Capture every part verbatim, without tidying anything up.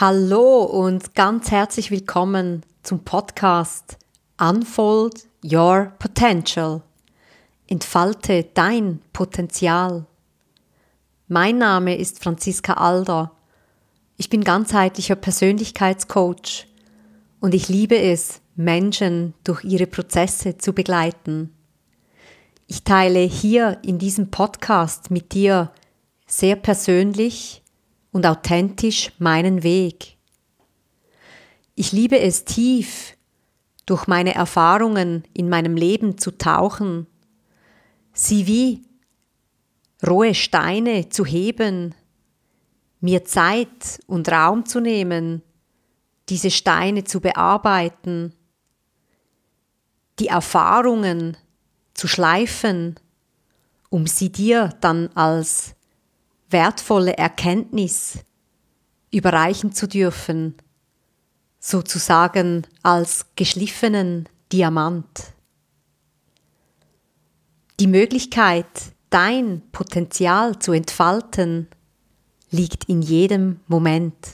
Hallo und ganz herzlich willkommen zum Podcast Unfold Your Potential. Entfalte dein Potenzial. Mein Name ist Franziska Alder. Ich bin ganzheitlicher Persönlichkeitscoach und ich liebe es, Menschen durch ihre Prozesse zu begleiten. Ich teile hier in diesem Podcast mit dir sehr persönlich und authentisch meinen Weg. Ich liebe es tief, durch meine Erfahrungen in meinem Leben zu tauchen, sie wie rohe Steine zu heben, mir Zeit und Raum zu nehmen, diese Steine zu bearbeiten, die Erfahrungen zu schleifen, um sie dir dann als wertvolle Erkenntnis überreichen zu dürfen, sozusagen als geschliffenen Diamant. Die Möglichkeit, dein Potenzial zu entfalten, liegt in jedem Moment.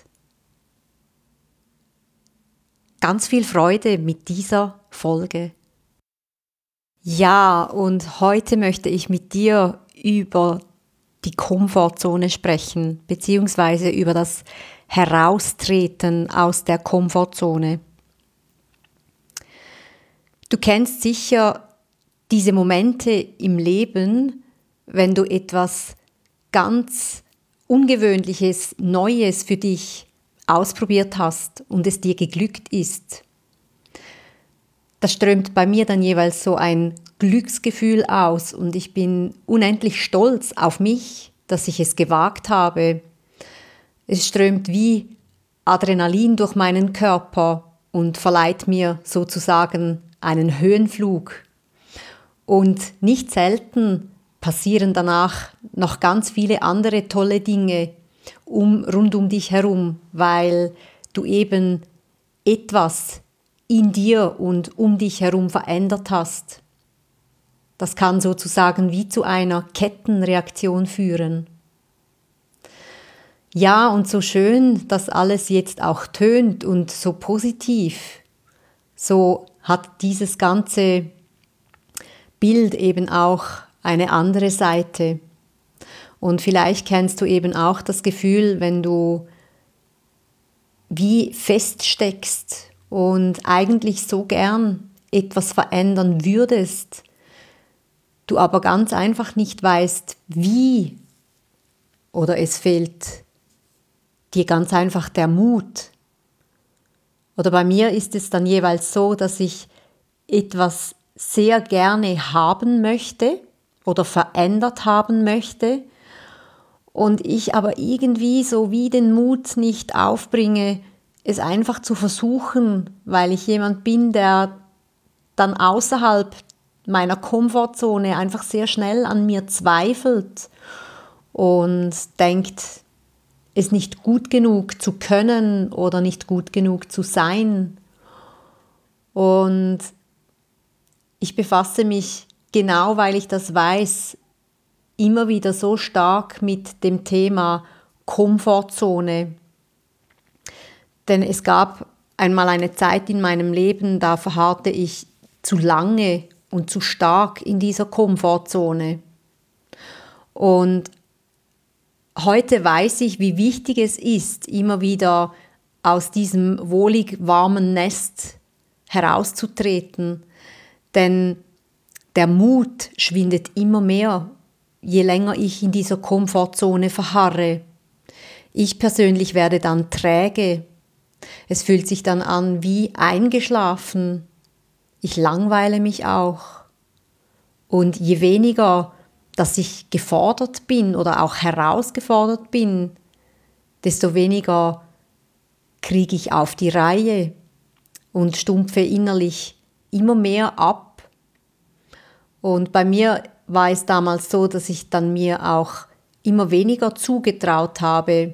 Ganz viel Freude mit dieser Folge. Ja, und heute möchte ich mit dir über die Komfortzone sprechen, beziehungsweise über das Heraustreten aus der Komfortzone. Du kennst sicher diese Momente im Leben, wenn du etwas ganz Ungewöhnliches, Neues für dich ausprobiert hast und es dir geglückt ist. Da strömt bei mir dann jeweils so ein Glücksgefühl aus und ich bin unendlich stolz auf mich, dass ich es gewagt habe. Es strömt wie Adrenalin durch meinen Körper und verleiht mir sozusagen einen Höhenflug. Und nicht selten passieren danach noch ganz viele andere tolle Dinge um, rund um dich herum, weil du eben etwas in dir und um dich herum verändert hast. Das kann sozusagen wie zu einer Kettenreaktion führen. Ja, und so schön, dass alles jetzt auch tönt und so positiv, so hat dieses ganze Bild eben auch eine andere Seite. Und vielleicht kennst du eben auch das Gefühl, wenn du wie feststeckst und eigentlich so gern etwas verändern würdest, du aber ganz einfach nicht weißt, wie, oder es fehlt dir ganz einfach der Mut. Oder bei mir ist es dann jeweils so, dass ich etwas sehr gerne haben möchte oder verändert haben möchte und ich aber irgendwie so wie den Mut nicht aufbringe, es einfach zu versuchen, weil ich jemand bin, der dann außerhalb meiner Komfortzone einfach sehr schnell an mir zweifelt und denkt, es nicht gut genug zu können oder nicht gut genug zu sein. Und ich befasse mich, genau weil ich das weiß, immer wieder so stark mit dem Thema Komfortzone. Denn es gab einmal eine Zeit in meinem Leben, da verharrte ich zu lange und zu stark in dieser Komfortzone. Und heute weiß ich, wie wichtig es ist, immer wieder aus diesem wohlig warmen Nest herauszutreten. Denn der Mut schwindet immer mehr, je länger ich in dieser Komfortzone verharre. Ich persönlich werde dann träge. Es fühlt sich dann an wie eingeschlafen. Ich langweile mich auch. Und je weniger, dass ich gefordert bin oder auch herausgefordert bin, desto weniger kriege ich auf die Reihe und stumpfe innerlich immer mehr ab. Und bei mir war es damals so, dass ich dann mir auch immer weniger zugetraut habe.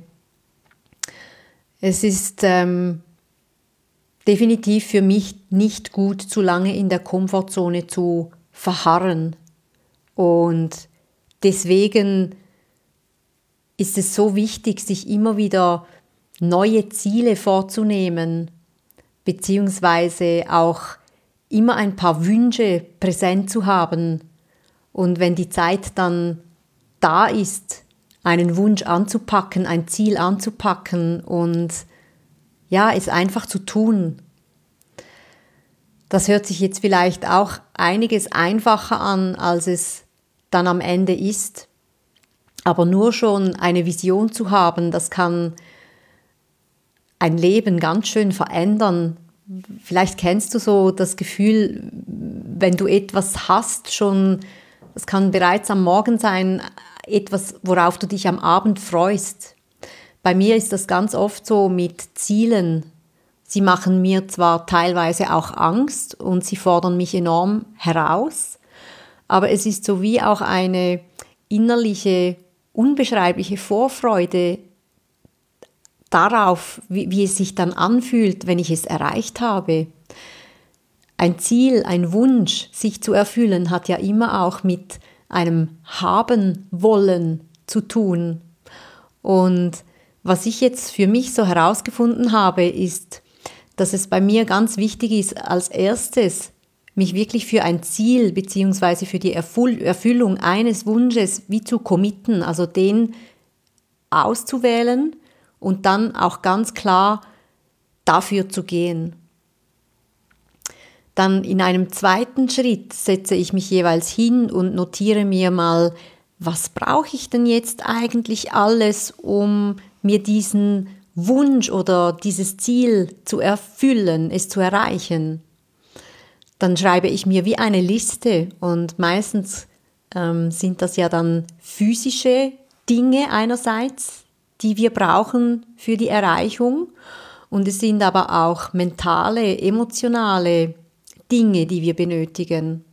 Es ist ähm, definitiv für mich nicht gut, zu lange in der Komfortzone zu verharren. Und deswegen ist es so wichtig, sich immer wieder neue Ziele vorzunehmen, beziehungsweise auch immer ein paar Wünsche präsent zu haben und wenn die Zeit dann da ist, einen Wunsch anzupacken, ein Ziel anzupacken und ja, es einfach zu tun. Das hört sich jetzt vielleicht auch einiges einfacher an, als es dann am Ende ist. Aber nur schon eine Vision zu haben, das kann ein Leben ganz schön verändern. Vielleicht kennst du so das Gefühl, wenn du etwas hast, schon, das kann bereits am Morgen sein, etwas, worauf du dich am Abend freust. Bei mir ist das ganz oft so mit Zielen. Sie machen mir zwar teilweise auch Angst und sie fordern mich enorm heraus, aber es ist so wie auch eine innerliche, unbeschreibliche Vorfreude darauf, wie, wie es sich dann anfühlt, wenn ich es erreicht habe. Ein Ziel, ein Wunsch, sich zu erfüllen, hat ja immer auch mit einem Haben wollen zu tun. Und was ich jetzt für mich so herausgefunden habe, ist, dass es bei mir ganz wichtig ist, als erstes mich wirklich für ein Ziel bzw. für die Erfüllung eines Wunsches wie zu committen, also den auszuwählen und dann auch ganz klar dafür zu gehen. Dann in einem zweiten Schritt setze ich mich jeweils hin und notiere mir mal, was brauche ich denn jetzt eigentlich alles, um mir diesen Wunsch oder dieses Ziel zu erfüllen, es zu erreichen. Dann schreibe ich mir wie eine Liste und meistens ähm, sind das ja dann physische Dinge einerseits, die wir brauchen für die Erreichung und es sind aber auch mentale, emotionale Dinge, die wir benötigen.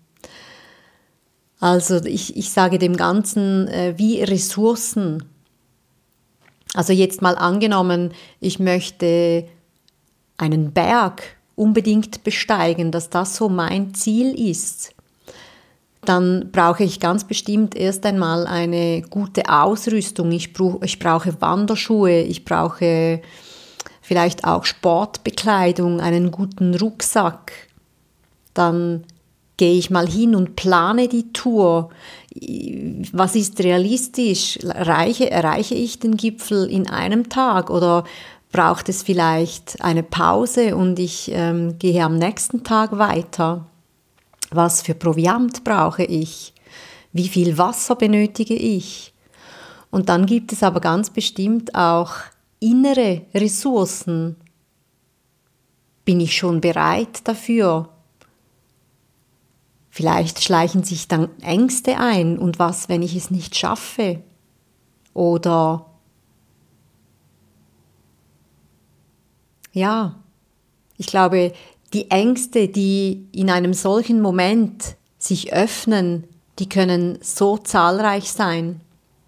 Also ich, ich sage dem Ganzen äh, wie Ressourcen. Also jetzt mal angenommen, ich möchte einen Berg unbedingt besteigen, dass das so mein Ziel ist. Dann brauche ich ganz bestimmt erst einmal eine gute Ausrüstung. Ich, br- ich brauche Wanderschuhe, ich brauche vielleicht auch Sportbekleidung, einen guten Rucksack. Dann gehe ich mal hin und plane die Tour. Was ist realistisch? Erreiche, erreiche ich den Gipfel in einem Tag oder braucht es vielleicht eine Pause und ich ähm, gehe am nächsten Tag weiter? Was für Proviant brauche ich? Wie viel Wasser benötige ich? Und dann gibt es aber ganz bestimmt auch innere Ressourcen. Bin ich schon bereit dafür? Vielleicht schleichen sich dann Ängste ein und was, wenn ich es nicht schaffe? Oder ja, ich glaube, die Ängste, die in einem solchen Moment sich öffnen, die können so zahlreich sein.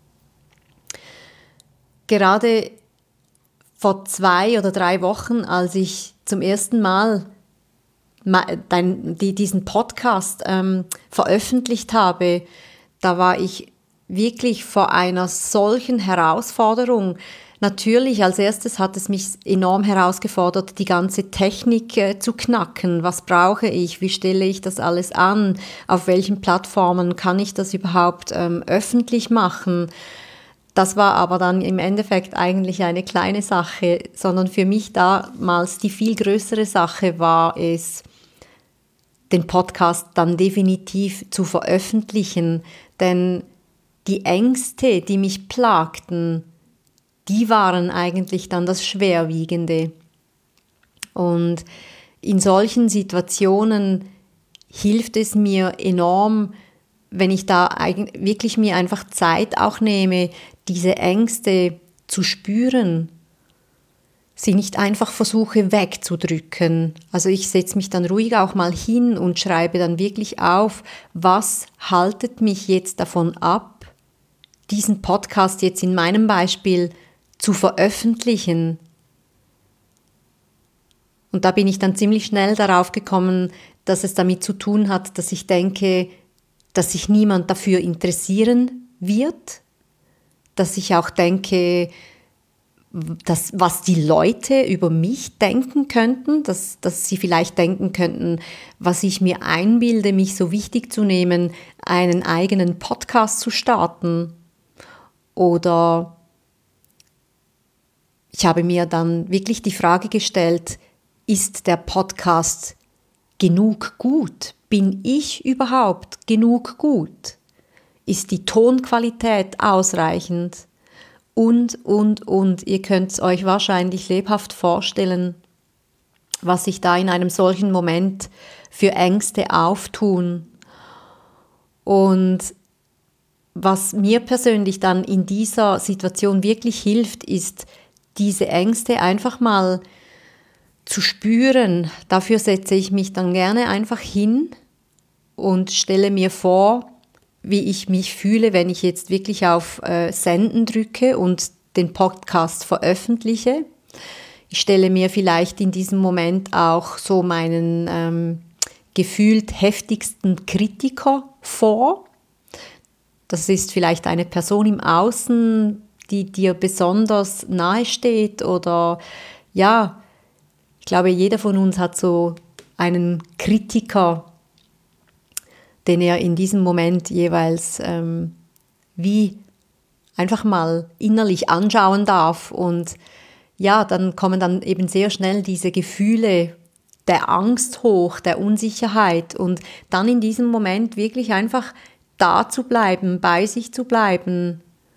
Gerade vor zwei oder drei Wochen, als ich zum ersten Mal Dein, die, diesen Podcast ähm, veröffentlicht habe, da war ich wirklich vor einer solchen Herausforderung. Natürlich, als erstes hat es mich enorm herausgefordert, die ganze Technik äh, zu knacken. Was brauche ich? Wie stelle ich das alles an? Auf welchen Plattformen kann ich das überhaupt ähm, öffentlich machen? Das war aber dann im Endeffekt eigentlich eine kleine Sache, sondern für mich damals die viel größere Sache war es, den Podcast dann definitiv zu veröffentlichen, denn die Ängste, die mich plagten, die waren eigentlich dann das Schwerwiegende. Und in solchen Situationen hilft es mir enorm, wenn ich da wirklich mir einfach Zeit auch nehme, diese Ängste zu spüren, sie nicht einfach versuche wegzudrücken. Also ich setze mich dann ruhig auch mal hin und schreibe dann wirklich auf, was haltet mich jetzt davon ab, diesen Podcast jetzt in meinem Beispiel zu veröffentlichen. Und da bin ich dann ziemlich schnell darauf gekommen, dass es damit zu tun hat, dass ich denke, dass sich niemand dafür interessieren wird, dass ich auch denke, das, was die Leute über mich denken könnten, dass, dass sie vielleicht denken könnten, was ich mir einbilde, mich so wichtig zu nehmen, einen eigenen Podcast zu starten. Oder ich habe mir dann wirklich die Frage gestellt, ist der Podcast genug gut? Bin ich überhaupt genug gut? Ist die Tonqualität ausreichend? Und, und, und. Ihr könnt es euch wahrscheinlich lebhaft vorstellen, was sich da in einem solchen Moment für Ängste auftun. Und was mir persönlich dann in dieser Situation wirklich hilft, ist, diese Ängste einfach mal zu spüren. Dafür setze ich mich dann gerne einfach hin und stelle mir vor, wie ich mich fühle, wenn ich jetzt wirklich auf äh, Senden drücke und den Podcast veröffentliche. Ich stelle mir vielleicht in diesem Moment auch so meinen ähm, gefühlt heftigsten Kritiker vor. Das ist vielleicht eine Person im Außen, die dir besonders nahe steht, oder ja, ich glaube, jeder von uns hat so einen Kritiker, den er in diesem Moment jeweils ähm, wie einfach mal innerlich anschauen darf. Und ja, dann kommen dann eben sehr schnell diese Gefühle der Angst hoch, der Unsicherheit, und dann in diesem Moment wirklich einfach da zu bleiben, bei sich zu bleiben,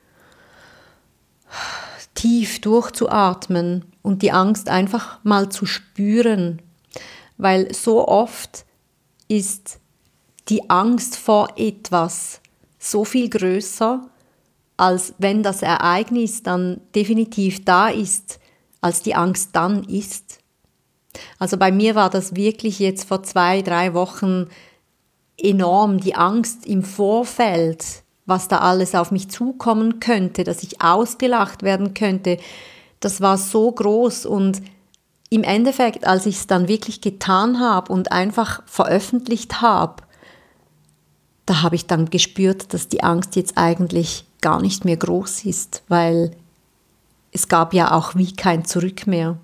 tief durchzuatmen und die Angst einfach mal zu spüren, weil so oft ist die Angst vor etwas so viel größer, als wenn das Ereignis dann definitiv da ist, als die Angst dann ist. Also bei mir war das wirklich jetzt vor zwei, drei Wochen enorm, die Angst im Vorfeld, was da alles auf mich zukommen könnte, dass ich ausgelacht werden könnte, das war so groß. Und im Endeffekt, als ich es dann wirklich getan habe und einfach veröffentlicht habe, da habe ich dann gespürt, dass die Angst jetzt eigentlich gar nicht mehr groß ist, weil es gab ja auch wie kein Zurück mehr.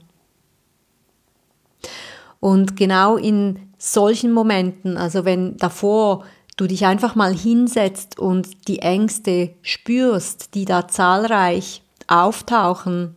Und genau in solchen Momenten, also wenn davor du dich einfach mal hinsetzt und die Ängste spürst, die da zahlreich auftauchen,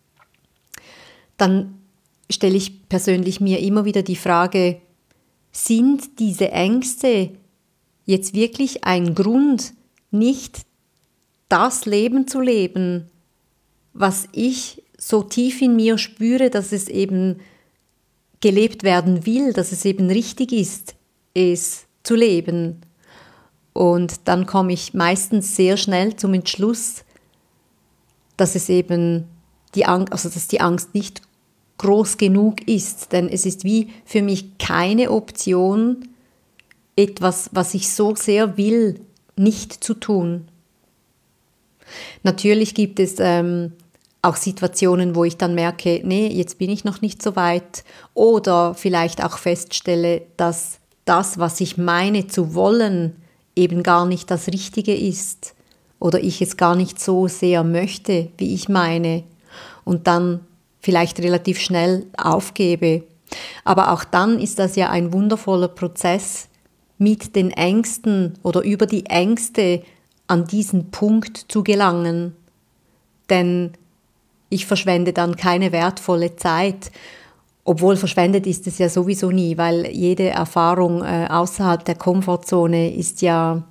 dann stelle ich persönlich mir immer wieder die Frage, sind diese Ängste jetzt wirklich ein Grund, nicht das Leben zu leben, was ich so tief in mir spüre, dass es eben gelebt werden will, dass es eben richtig ist, es zu leben. Und dann komme ich meistens sehr schnell zum Entschluss, dass es eben die Angst, also dass die Angst nicht groß genug ist, denn es ist wie für mich keine Option, etwas, was ich so sehr will, nicht zu tun. Natürlich gibt es ähm, auch Situationen, wo ich dann merke, nee, jetzt bin ich noch nicht so weit, oder vielleicht auch feststelle, dass das, was ich meine zu wollen, eben gar nicht das Richtige ist oder ich es gar nicht so sehr möchte, wie ich meine, und dann vielleicht relativ schnell aufgebe. Aber auch dann ist das ja ein wundervoller Prozess, mit den Ängsten oder über die Ängste an diesen Punkt zu gelangen. Denn ich verschwende dann keine wertvolle Zeit, obwohl verschwendet ist es ja sowieso nie, weil jede Erfahrung äh, außerhalb der Komfortzone ist ja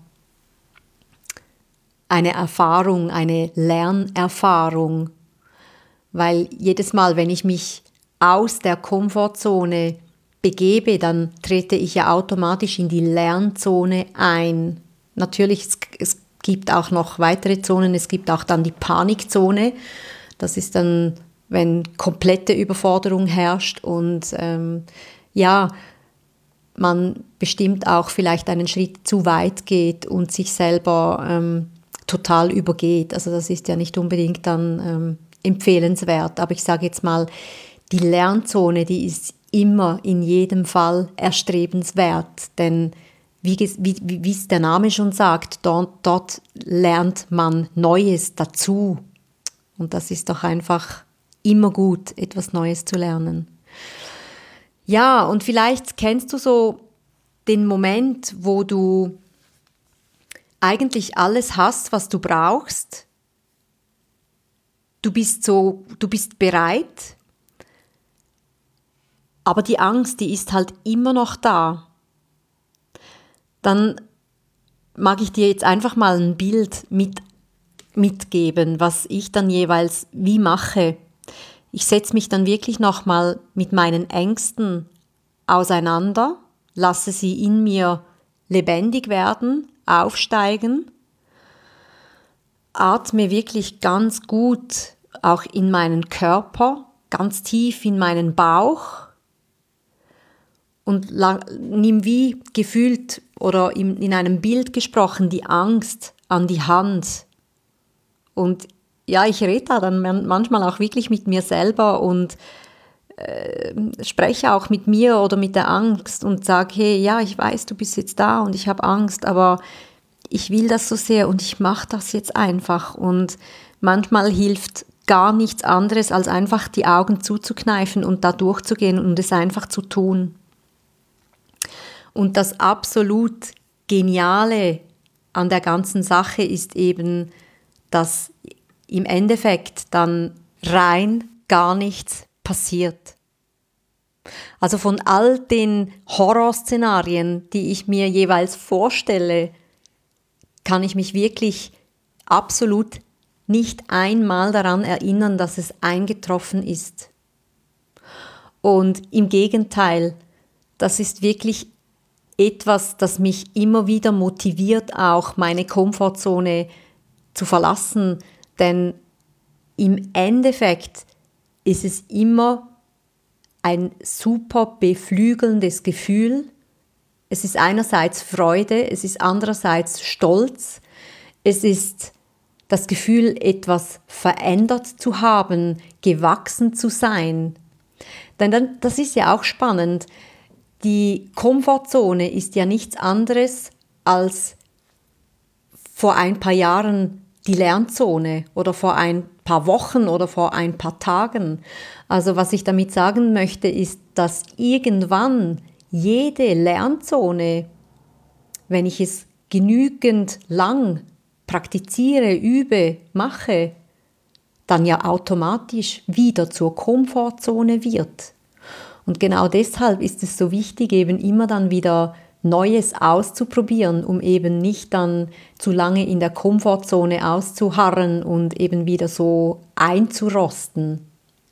eine Erfahrung, eine Lernerfahrung. Weil jedes Mal, wenn ich mich aus der Komfortzone begebe, dann trete ich ja automatisch in die Lernzone ein. Natürlich, es, es gibt auch noch weitere Zonen, es gibt auch dann die Panikzone. Das ist dann, wenn komplette Überforderung herrscht und ähm, ja, man bestimmt auch vielleicht einen Schritt zu weit geht und sich selber ähm, total übergeht. Also das ist ja nicht unbedingt dann ähm, empfehlenswert. Aber ich sage jetzt mal, die Lernzone, die ist immer in jedem Fall erstrebenswert, denn wie, wie, wie es der Name schon sagt, dort, dort lernt man Neues dazu. Und das ist doch einfach immer gut, etwas Neues zu lernen. Ja, und vielleicht kennst du so den Moment, wo du eigentlich alles hast, was du brauchst. Du bist so, du bist bereit, aber die Angst, die ist halt immer noch da. Dann mag ich dir jetzt einfach mal ein Bild mit, mitgeben, was ich dann jeweils wie mache. Ich setze mich dann wirklich nochmal mit meinen Ängsten auseinander, lasse sie in mir lebendig werden, aufsteigen, atme wirklich ganz gut auch in meinen Körper, ganz tief in meinen Bauch und lang, nimm wie gefühlt oder in, in einem Bild gesprochen die Angst an die Hand. Und ja, ich rede da dann manchmal auch wirklich mit mir selber und äh, spreche auch mit mir oder mit der Angst und sage, hey, ja, ich weiß, du bist jetzt da und ich habe Angst, aber ich will das so sehr und ich mache das jetzt einfach. Und manchmal hilft gar nichts anderes, als einfach die Augen zuzukneifen und da durchzugehen und es einfach zu tun. Und das absolut Geniale an der ganzen Sache ist eben, dass im Endeffekt dann rein gar nichts passiert. Also von all den Horrorszenarien, die ich mir jeweils vorstelle, kann ich mich wirklich absolut nicht einmal daran erinnern, dass es eingetroffen ist. Und im Gegenteil, das ist wirklich etwas, das mich immer wieder motiviert, auch meine Komfortzone zu verlassen, denn im Endeffekt ist es immer ein super beflügelndes Gefühl. Es ist einerseits Freude, es ist andererseits Stolz, es ist das Gefühl, etwas verändert zu haben, gewachsen zu sein. Denn dann, das ist ja auch spannend. Die Komfortzone ist ja nichts anderes als vor ein paar Jahren die Lernzone oder vor ein paar Wochen oder vor ein paar Tagen. Also was ich damit sagen möchte, ist, dass irgendwann jede Lernzone, wenn ich es genügend lang praktiziere, übe, mache, dann ja automatisch wieder zur Komfortzone wird. Und genau deshalb ist es so wichtig, eben immer dann wieder Neues auszuprobieren, um eben nicht dann zu lange in der Komfortzone auszuharren und eben wieder so einzurosten.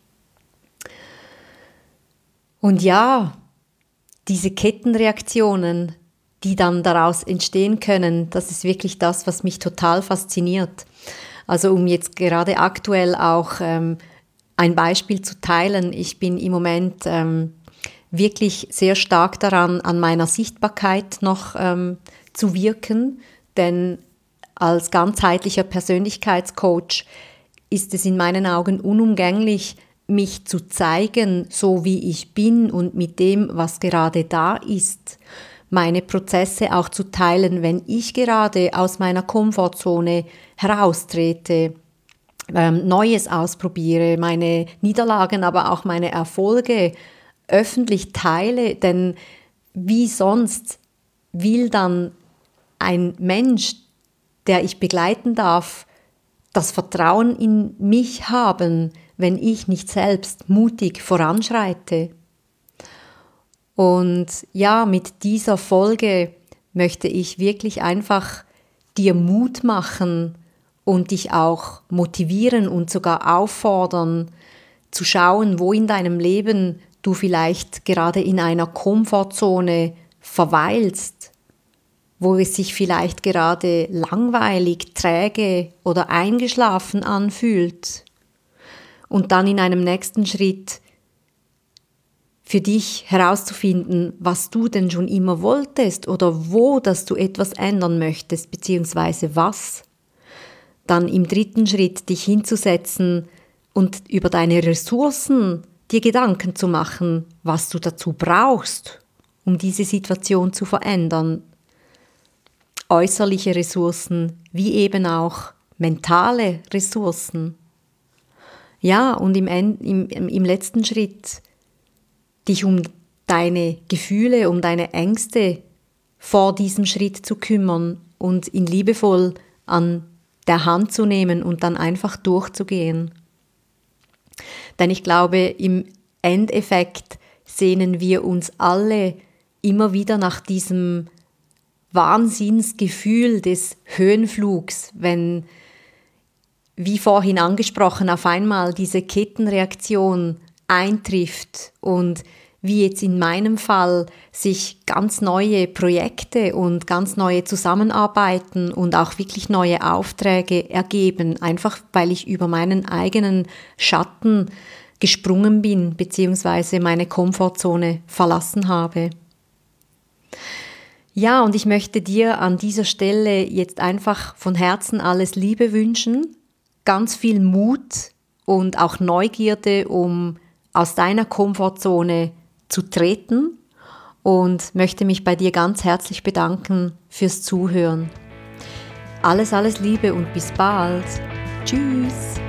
Und ja, diese Kettenreaktionen, die dann daraus entstehen können, das ist wirklich das, was mich total fasziniert. Also um jetzt gerade aktuell auch ähm, ein Beispiel zu teilen, ich bin im Moment ähm, wirklich sehr stark daran, an meiner Sichtbarkeit noch ähm, zu wirken, denn als ganzheitlicher Persönlichkeitscoach ist es in meinen Augen unumgänglich, mich zu zeigen, so wie ich bin und mit dem, was gerade da ist. Meine Prozesse auch zu teilen, wenn ich gerade aus meiner Komfortzone heraustrete, ähm, Neues ausprobiere, meine Niederlagen, aber auch meine Erfolge öffentlich teile, denn wie sonst will dann ein Mensch, der ich begleiten darf, das Vertrauen in mich haben, wenn ich nicht selbst mutig voranschreite. Und ja, mit dieser Folge möchte ich wirklich einfach dir Mut machen und dich auch motivieren und sogar auffordern, zu schauen, wo in deinem Leben du vielleicht gerade in einer Komfortzone verweilst, wo es sich vielleicht gerade langweilig, träge oder eingeschlafen anfühlt. Und dann in einem nächsten Schritt für dich herauszufinden, was du denn schon immer wolltest oder wo, dass du etwas ändern möchtest, beziehungsweise was. Dann im dritten Schritt dich hinzusetzen und über deine Ressourcen dir Gedanken zu machen, was du dazu brauchst, um diese Situation zu verändern. Äußerliche Ressourcen wie eben auch mentale Ressourcen. Ja, und im, End, im, im letzten Schritt dich um deine Gefühle, um deine Ängste vor diesem Schritt zu kümmern und ihn liebevoll an der Hand zu nehmen und dann einfach durchzugehen. Denn ich glaube, im Endeffekt sehnen wir uns alle immer wieder nach diesem Wahnsinnsgefühl des Höhenflugs, wenn, wie vorhin angesprochen, auf einmal diese Kettenreaktion eintrifft und wie jetzt in meinem Fall sich ganz neue Projekte und ganz neue Zusammenarbeiten und auch wirklich neue Aufträge ergeben, einfach weil ich über meinen eigenen Schatten gesprungen bin bzw. meine Komfortzone verlassen habe. Ja, und ich möchte dir an dieser Stelle jetzt einfach von Herzen alles Liebe wünschen, ganz viel Mut und auch Neugierde, um aus deiner Komfortzone zu treten, und möchte mich bei dir ganz herzlich bedanken fürs Zuhören. Alles, alles Liebe und bis bald. Tschüss.